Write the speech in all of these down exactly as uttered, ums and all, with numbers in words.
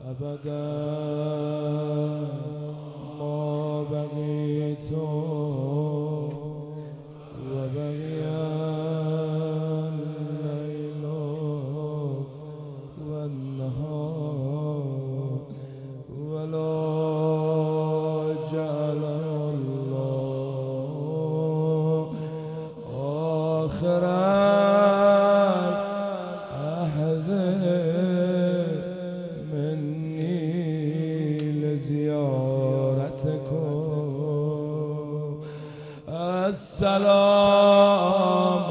ابدا ما بقيت وبقي الليل والنهار ولا جعل الله آخر عهد مني لزيارتكم. السلام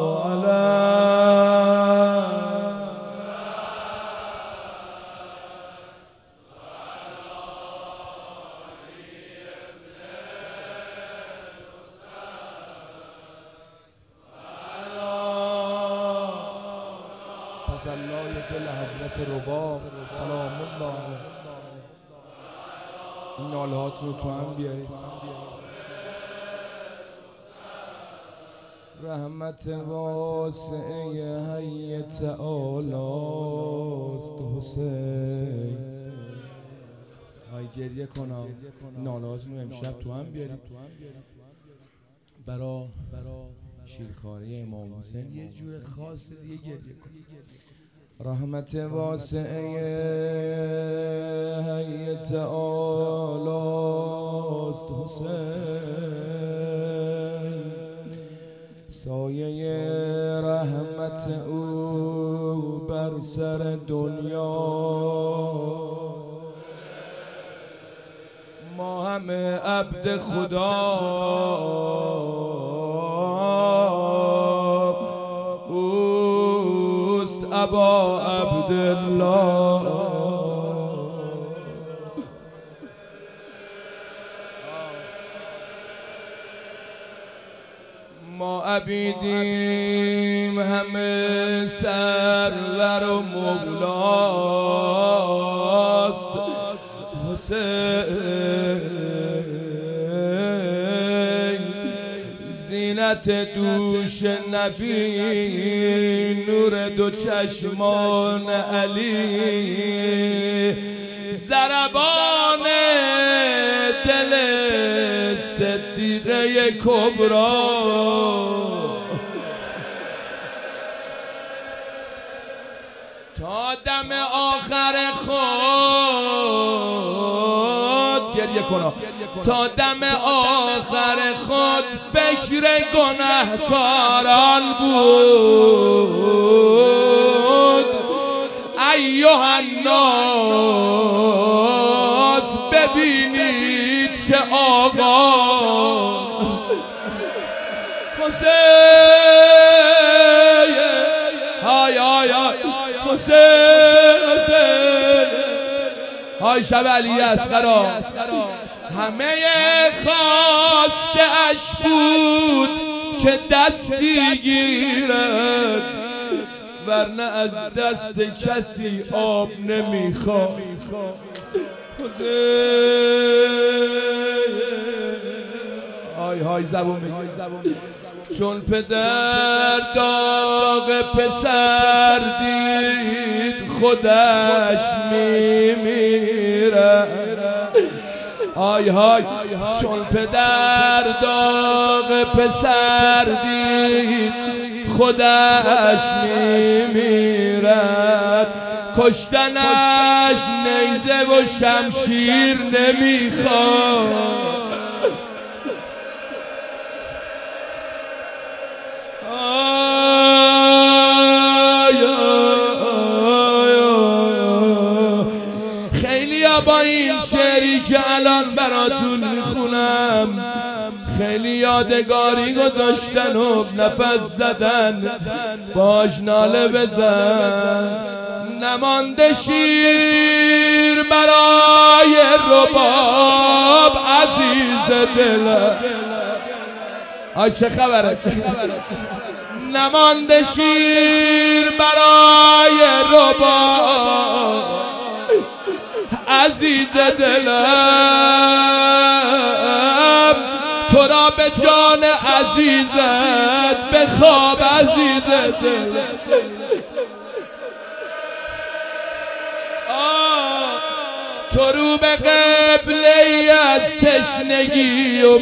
تسلای دل حضرت رباب سلام الله. این ناله هاتون رو تو هم بیایید. رحمت واسعه حی تعالیست حسین. های گریه کنم. ناله هاتون رو امشب تو هم بیارید. برا شیرخواره امام حسین یه جور خاص دیگه گریه کنید. رحمت واسعه حی تعالیست حسین. سایه رحمت او بر سر دنیا. ما همه عبد خدا اوست ابا عبدالله. ما عبیدیم همه سرور و مولاست حسین. زینت دوش نبی نور دو چشمان علی. ضربان دل صدیقه کبرا. تا دم آخر خود گریه کنم. تا دم آخر خود فکر گناهکاران بود. ایها الناس ببینید چه آقا حسین. های های های حسین حسین های شب علی اصغر. همه خواسته اش بود که دستی گیرد ورنه از دست کسی آب نمیخواد. های های زبون میگی. چون پدر داغ پسر دید خودش میمیره. های های چون پدر داغ پسر دید خودش میمیرد. کشتنش نیزه و شمشیر نمیخواد. با این شعری که الان براتون میخونم خیلی یادگاری گذاشتن و نفس زدن باش ناله بزن. نمانده شیر برای رباب عزیز دلم. آی چه خبره چه خبره. نمانده شیر برای رباب عزیز دلم. تو را به جان عزیزت به خواب عزیز دلم. تو رو به قبله از تشنگی و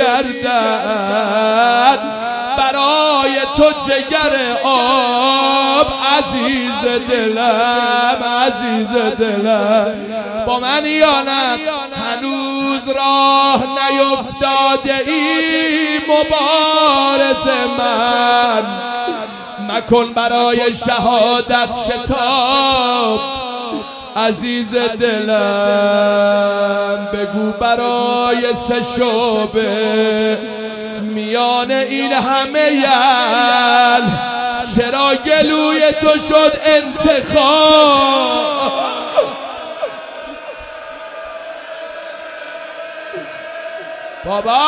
میگردد، برای تو جگر آب عزیز دلم، عزیز دلم. با من یا نه هنوز راه نیفتاده ای مبارز من، مکن برای شهادت شتاب عزیز دلم. بگو برای سه شعبه میان این همه یل چرا گلوی تو شد انتخاب. بابا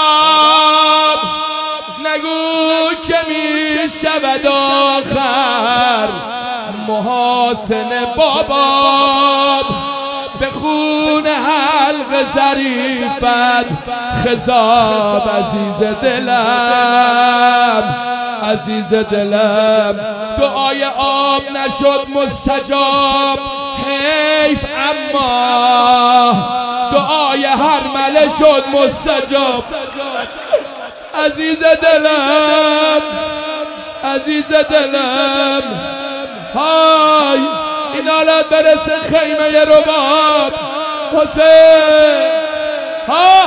نگو که می شود آخر محاسن بابا، به خون حلق ظریفت خضاب عزیز دلم، عزیز دلم. دعای آب نشد مستجاب حیف، اما دعای هرمله شد مستجاب عزیز دلم، عزیز دلم. های این حالت برسه خیمه رباب حسین. ها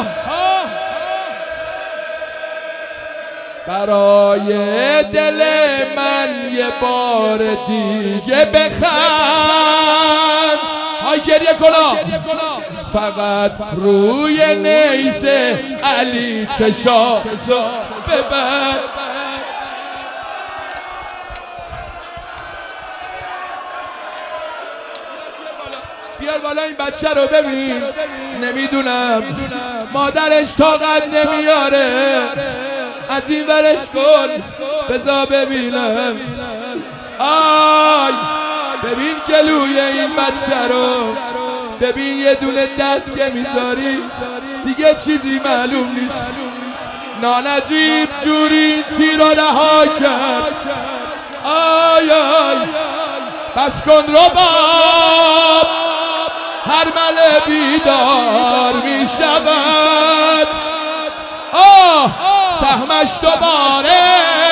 برای دل من یه بار دیگه بخند، های گریه کنا فقط روی نیزه علی چشا ببر. بیار بالا این بچه رو ببین، نمیدونم مادرش طاقت نمیاره، از این ورش کن بذار ببینم. آی ببین گلوی این بچه رو، ببین یه دونه دست که میذاری دیگه چیزی معلوم نیست. نانجیب جوری تیر رو رها کرد. آی آی بس کن رباب، هرمله بیدار می شود. آه سهمش دوباره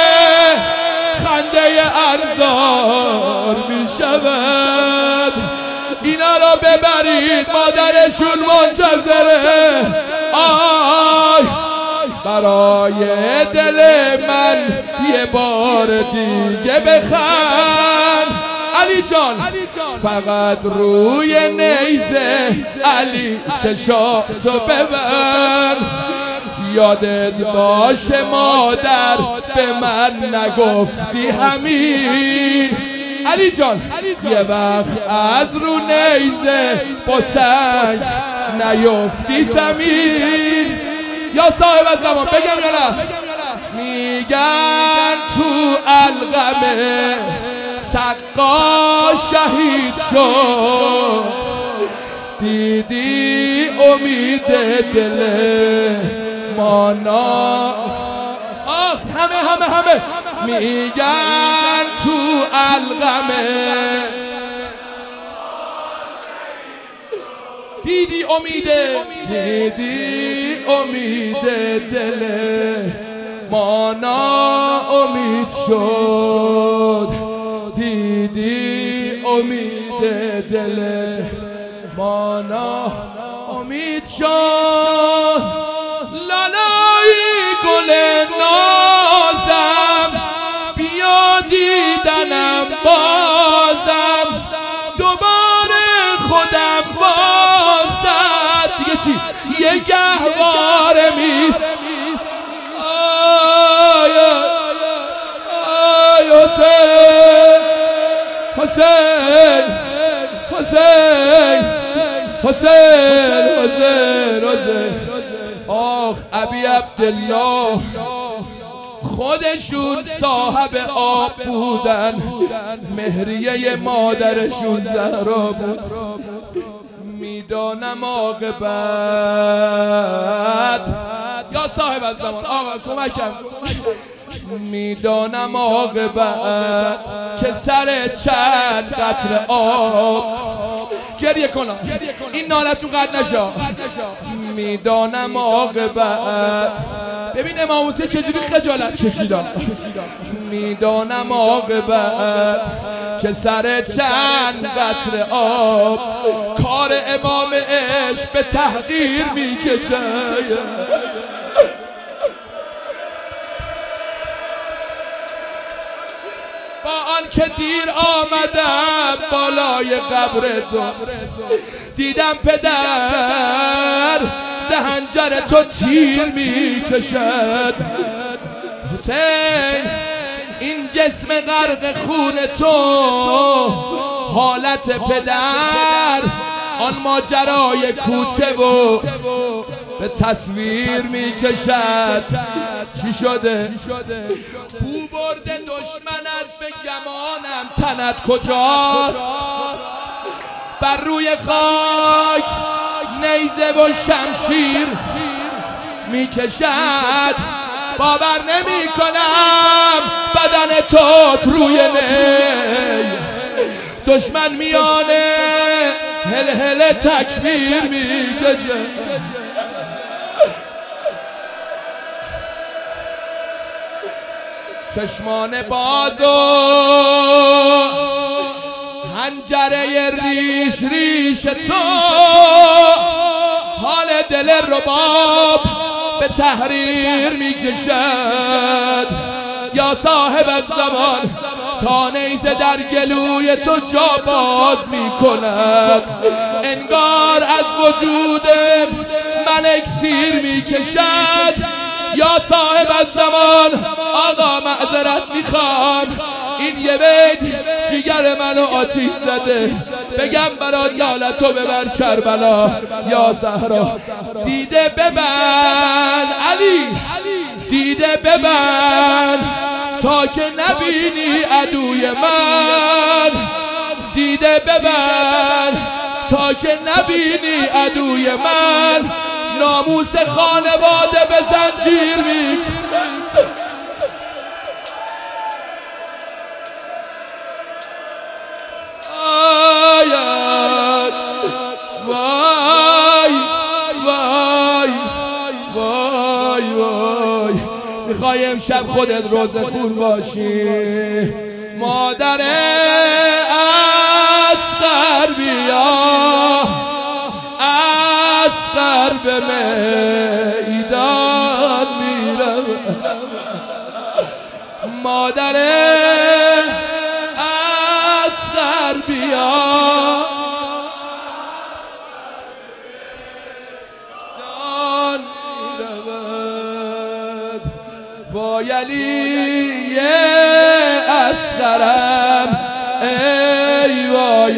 خنده انظار می شود. اینا رو ببرید مادرشون منتظره. آی برای دل من یه بار دیگه بخند علی جان، فقط روی نیزه علی چشاتو ببر. یادت باشه مادر به من نگفتی همین علی جان، یه وقت از رو نیزه با سنگ نیفتی زمین. یا صاحب الزمان بگم یا نه؟ میگن تو القمه سقا شهید شد، دیدی امید دل مانا. آه همه همه همه میگن تو القمه دیدی امید، دیدی امید دل مانا امید شد، دیدی امید دل مانا امید شد. لالای گل نازم بیا دیدنم بازم، دوباره خودم بازد. دیگه چی؟ یه گهواره میست. آی آی حسین حسین حسین حسین حسین حسین. آخ ابی عبدالله خودشون صاحب آب بودن، مهریه مادرشون زهرا بود. میدانم عاقبت یا صاحب الزمان آقا کمکم، میدانم عاقبت که سر چند قطره آب. گریه کنم این نالتون قد نشا. میدانم عاقبت. ببین امام حسین چجوری خجالت کشیدن. میدانم عاقبت که سر چند قطره آب کار امام عشق به تحقیر میکشه. با آن که دیر آمدم بالای قبر تو دیدم پدر زهنجر تو تیر میکشد. حسین این جسم غرق خون تو حالت پدر آن ماجرای کوچه و به تصویر میکشد. چی شده؟ بو برده دشمنت به گمانم تنت کجاست؟ بر روی خاک نیزه و شمشیر میکشد. باور نمی کنم بدن تو روی نی دشمن میانه هل هل تکبیر میکشد. چشمان باز و حنجره ریش ریش تو حال دل رباب به تحریر میکشد. یا صاحب الزمان تا نیزه در گلوی تو جا باز میکند. انگار از وجود من اکسیر میکشد. یا صاحب الزمان آقا معذرت میخوام این یه بیت جگر منو آتیش زده. بگم برات یالتو ببر کربلا. یا زهرا دیده ببند علی دیده ببند تا که نبینی عدوی من. دیده ببند تا که نبینی عدوی من. ناموس خانواده به زنجیر میکشد. آید وای وای وای وای. میخوای امشب خودت روزه خون باشی. مادر اصغر بیا اصغر به میدان میرم. مادر اصغر بیا دان میرود. وای علی اصغرم ای وای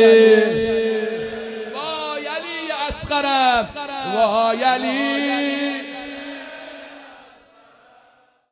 علی وای علی